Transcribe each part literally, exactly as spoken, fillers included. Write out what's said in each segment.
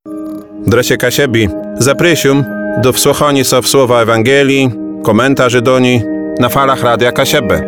Dresie Kasiebi, zaprosium do wsłuchania się w słowa Ewangelii, komentarzy do niej na falach Radia Kasiebę.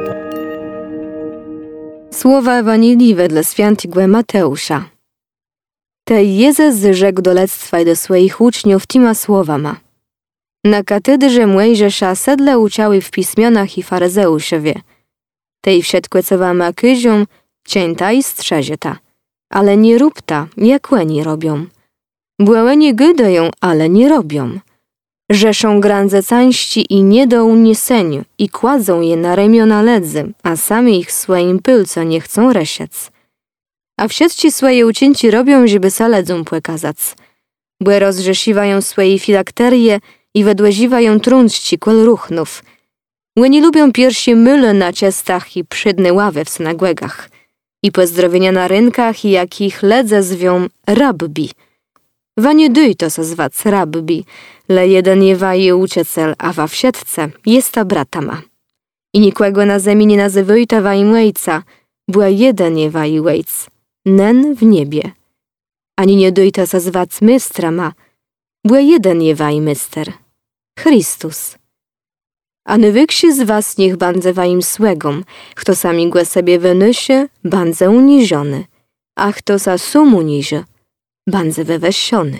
Słowa Ewangelii wedle świętego Mateusza. Te Jezus rzekł do lectwa i do swoich uczniów tyma słowama. Na katedrze Mojżesza sedle uciały w pismionach i faryzeuszowie. Tej wsiedkłecowa makyzium, cięta i strzezieta. Ale nie rób ta, jak łeni robią. Błęłeni gydają, ale nie robią. Rzeszą grandze cańści i nie do uniesieniu i kładzą je na ramiona ledzy, a sami ich swoim pylco nie chcą resiec. A wsiedci swoje ucięci robią, żeby sa ledzą płekazac. Błe rozrzesiwają swoje filakterie i wedłeziwają trunści kol ruchnów. Łeni lubią piersi myle na ciastach i przydne ławy w synagogach. I pozdrowienia na rynkach i jakich ledze zwią rabbi. Wanie dyj to se zwac rabbi, le jeden je waje uciecel, a wa wsiedce jest ta brata ma. I nikłego na zemi nie nazywajta waim łejca, była jeden je waji łejc, nen w niebie. Ani nie dyj to se zwac mystra ma, była jeden je waji myster, Chrystus. A nywyksi z was niech bandze waim słegom, kto sami głę sobie wynysie, bandze uniziony, a kto sa sum unizie, bandze wewesiony.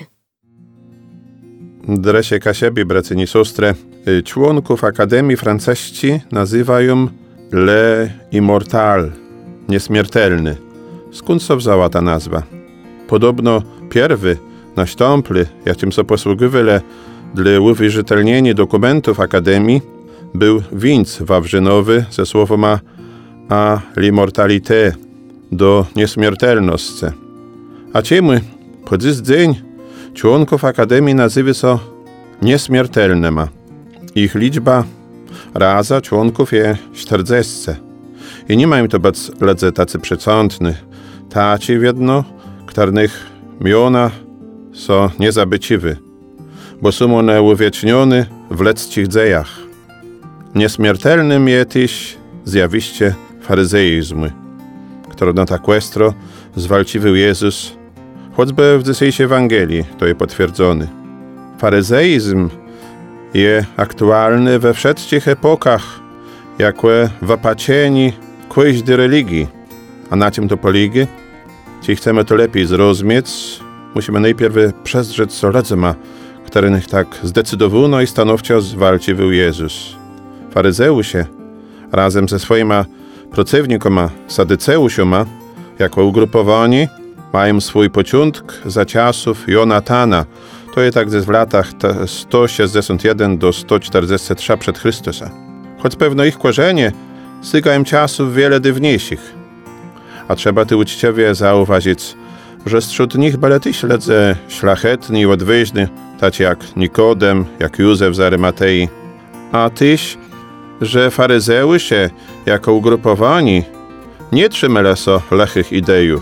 Dresie Kasiebi, bracyni siostry, członków Akademii Franceści nazywają Le Immortal, nieśmiertelny. Skąd so wzięła ta nazwa? Podobno pierwy nastąpli, jakim so posługowali dla uwierzytelnienia dokumentów Akademii, był winc wawrzynowy ze słowoma a l'immortalité, do nieśmiertelności. A czemu po dziś dzień członków Akademii nazywa się nieśmiertelnymi? Ich liczba raza członków jest czterdzieści. I nie mają to być ledze tacy przecątni, taci wiedno, których miona są niezabyciwe, bo są one uwiecznione w leckich dziejach. Nieśmiertelnym jest też zjawiście faryzeizmu, które na tak łestro zwalczył Jezus, choćby w dzisiejszej Ewangelii to jest potwierdzony. Faryzeizm jest aktualny we wszystkich epokach, jako wapacieni każdej religii. A na czym to polega? Jeśli chcemy to lepiej zrozumieć, musimy najpierw przestrzec soledzema, których tak zdecydowano i stanowczo zwalczył Jezus. Faryzeusze razem ze swoimi przeciwnikami, sadyceuszami, jako ugrupowani, mają swój początek za czasów Jonatana. To jest tak w latach sto sześćdziesiąt jeden do sto czterdzieści trzy przed Chrystusem. Choć pewno ich korzenie sięgają czasów wiele dawniejszych. A trzeba tu uczciwie zauważyć, że wśród nich byli też ledze szlachetni i odważni, tacy jak Nikodem, jak Józef z Arymatei. A też, że faryzeusze jako ugrupowani nie trzymali się lechych idejów.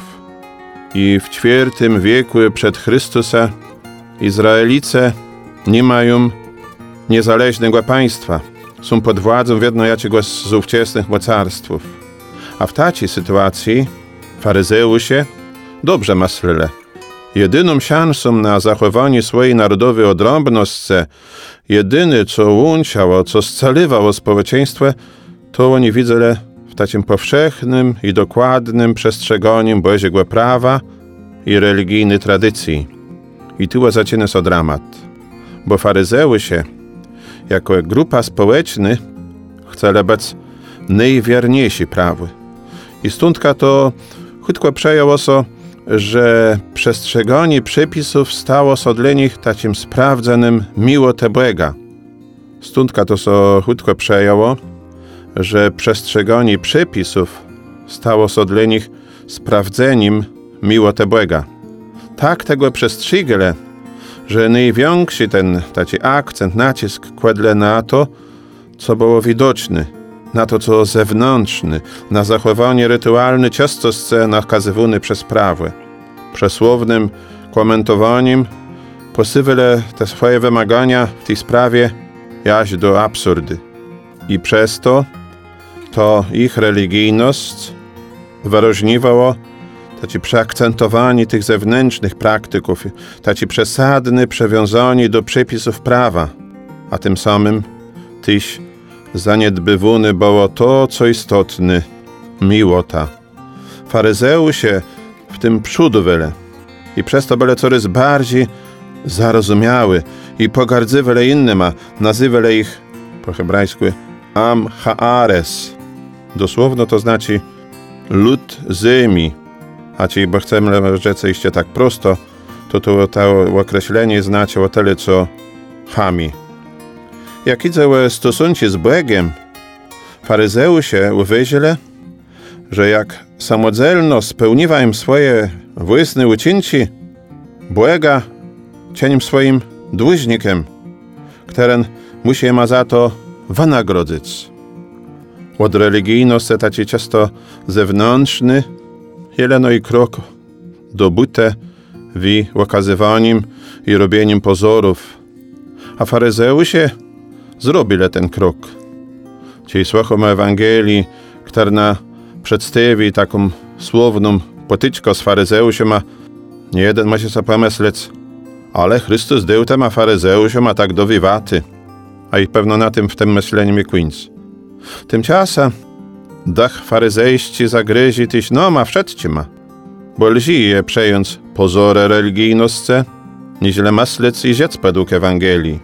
I w czwartym wieku przed Chrystusem Izraelice nie mają niezależnego państwa. Są pod władzą jedno jakiegoś z ówczesnych mocarstwów. A w takiej sytuacji faryzeusze dobrze myśleli. Jedyną szansą na zachowanie swojej narodowej odrębności, jedyne co łączało, co scaliwało społeczeństwo, to oni widzieli w takim powszechnym i dokładnym przestrzeganiu Bożego prawa i religijnej tradycji. I tu zaczyna się dramat, bo faryzeusze jako grupa społeczna chcieli być najwierniejsi prawu. I stąd to chutko przejęło się, że przestrzeganie przepisów stało się dla nich takim sprawdzonym miło Boga. Stąd to się chutko przejęło, że przestrzeganie przepisów stało się dla nich sprawdzeniem miło Boga. Tak tego przestrzegali, że największy ten taki akcent, nacisk kładli na to, co było widoczne, na to, co zewnętrzne, na zachowanie rytualne często nakazywane przez prawo. Przesłownym komentowaniem posuwali te swoje wymagania w tej sprawie aż do absurdy. I przez to to ich religijność wyróżniwało taci przeakcentowani tych zewnętrznych praktyków, taci przesadny, przewiązani do przepisów prawa, a tym samym tyś zaniedbywany było to, co istotne, miłota. Faryzeusie w tym przodu wiele i przez to byli coraz bardziej zarozumiały i pogardzywali innym, a nazywali ich po hebrajsku am haares. Dosłowno to znaczy lud ziemi. A ci, bo chcemy rzec iście tak prosto, to to, to określenie znaczy o tyle, co chami. Jak idzie o stosunki z Bogiem, faryzeusie uwierzyli, że jak samodzielno spełniwają swoje własne uczynki, Boga czynią swoim dłużnikiem, który musi ma za to wynagrodzić. Od religijności taci często zewnętrzny, jeleno i krok do byte w okazywaniem i robieniem pozorów. A faryzeusie zrobili ten krok. Ci słuchamy Ewangelii, która przedstawi taką słowną potyczkę z faryzeusiem, a nie jeden ma się sobie pomyśleć, ale Chrystus dał tem, a faryzeusiom a tak dowiwaty. A i pewno na tym w tym myśleniu mi koniec. Tymczasem dach faryzejści zagryzi tyś, no ma wszedźcie ma, bo lži je przejąc pozory religijności, nieźle myśleć i rzec według Ewangelii.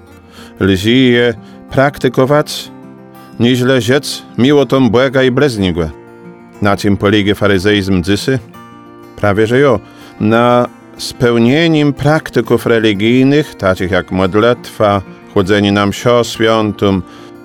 Lži je praktykować, nieźle rzec miłotą Boga i bliźniego. Na czym polega faryzeizm dzysy? Prawie że jo, na spełnieniem praktyków religijnych, takich jak modlitwa, chodzenie na mszę świętą,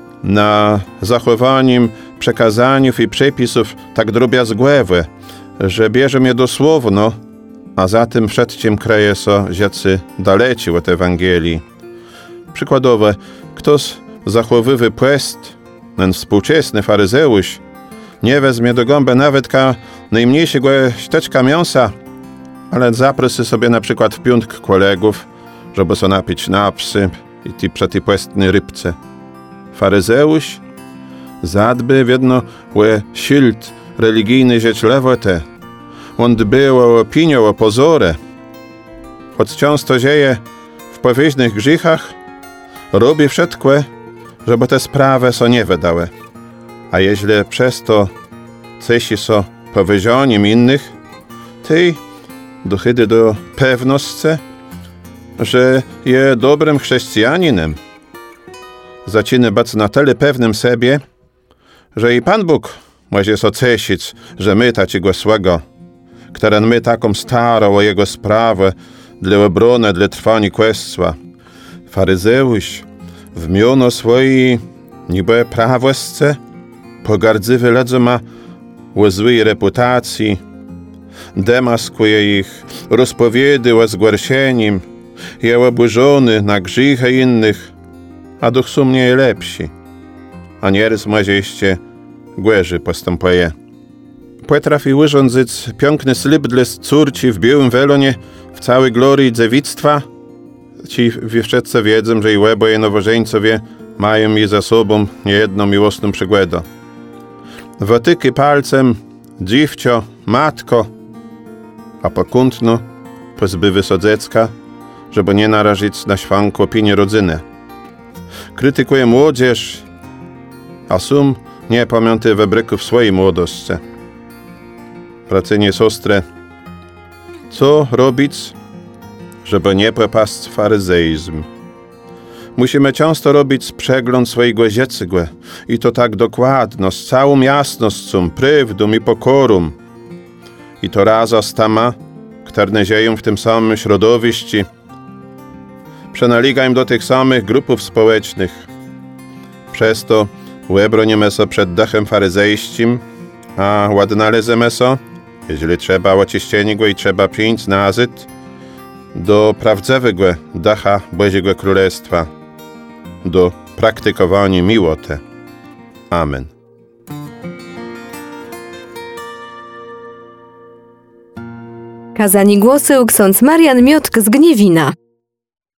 na zachowaniem przekazaniów i przepisów tak drobiazgłewe, że bierze mnie dosłowno, a za tym przed tym kraje so rzeczy daleci od Ewangelii. Przykładowo, ktoś zachowywy płest, ten współczesny faryzeusz, nie wezmie do gąby nawet ka najmniejszego ścieczka mięsa, ale zaprosy sobie na przykład w piątk kolegów, żeby so napić napsy i ty przy tej płestnej rybce. Faryzeusz zadby wiedno łe silt religijny rzecz lewote. On dby o opinię, o pozorę. Choć często dzieje w powieźnych grzechach, robi wszystko, żeby te sprawy so nie wydały. A jeśli przez to cesi so powiezianiem innych, ty dochodzi do pewności, że je dobrym chrześcijaninem. Zaczyna być na tyle pewnym sobie, że i Pan Bóg może so cieszyć, że my takiego złego, który my taką starą o Jego sprawę dla obrony, dla trwania Królestwa. Faryzeusz w miono swojej niby prawości pogardzywy ludzie ma o złej reputacji, demaskuje ich, rozpowiedy o zgłoszeniem, je oburzony na grzechy innych, a duch sumnie je lepsi, a nieraz może jeszcze głężej postępuje. Potrafi urządzić piękny slip dla córci w białym welonie w całej glorii dziewictwa. Ci wieszczece wiedzą, że i oboje nowożeńcowie mają je za sobą niejedną miłosną przygładę. Wotyki palcem, dziewcio, matko, a pokątno pozbywy so dziecka, żeby nie narazić na szwank opinii rodziny. Krytykuje młodzież, a sum nie pamięta wybryków swojej młodości. Bracynie, siostry, co robić, żeby nie popaść w faryzeizm? Musimy często robić przegląd swojego życia i to tak dokładno, z całą jasnością, prawdą i pokorą. I to razem z tama, które dzieją w tym samym środowisku. Przenaligają do tych samych grupów społecznych. Przez to ubronimy się przed dachem faryzejskim, a odnaleźmy się, jeżeli trzeba oczyszczenia go i trzeba przyjąć nazyd, do prawdziwego dacha Bożego Królestwa, do praktykowania miłoty. Amen. Kazani głosy ksiądz Marian Miotk z Gniewina.